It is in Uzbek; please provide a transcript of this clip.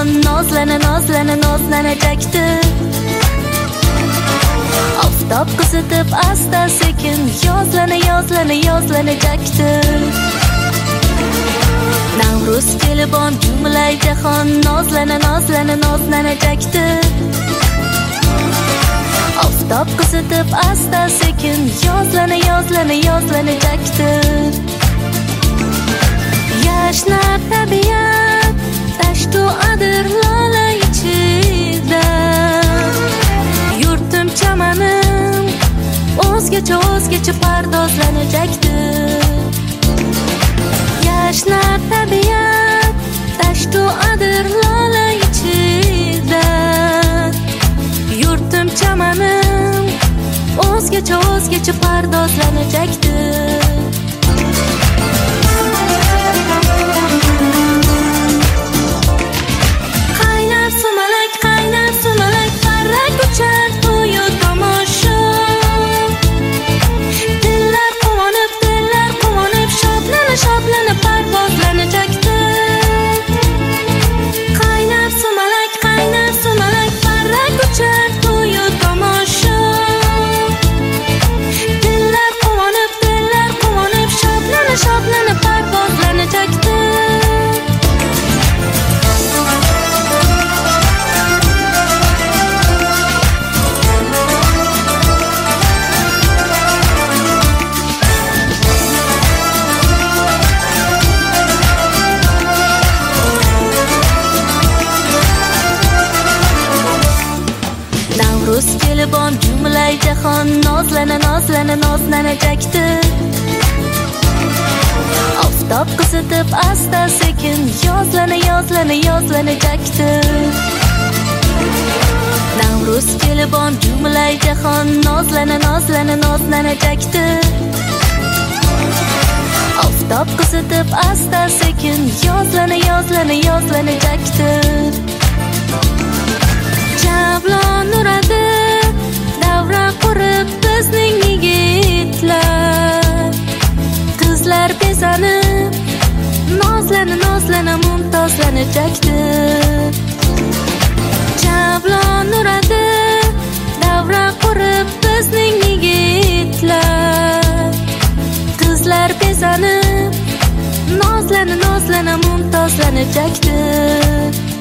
jahon nozlanajakdi. Oftob qizitib asta sekin yozlanajakdi. Navruz kelib jumlay jahon nozlanajakdi. Oftob qizitib asta sekin yozlanajakdi. Yashnar tabiat tashtu adir lola ichida. Yurtim chamanim o'zgacha pardozlanajakdi. Yashnar tabiat tashtu adir lola ichida. Yurtim chamanim o'zgacha pardozlanajakdi. Qaynar sumalak parrak uchar to'yu tomosha. Dillar quvonib shodlanib parvozlanajakdi. Qaynar sumalak parrak uchar to'yu tomosha. Dillar quvonib shodlanib parvozlanajakdi. Navruz kelib jumlay jahon nozlanajakdi. Oftob qizitib asta sekin yozlanajakdi. Navruz kelib jumlay jahon nozlanajakdi. Oftob qizitib asta sekin yozlanajakdi. Javlon uradi davra qurib bizning yigitlar. Qizlar bezanib nozlana mumtozlanajakdi. Javlon uradi davra qurib bizning yigitlar. Qizlar bezanib nozlana mumtozlanajakdi.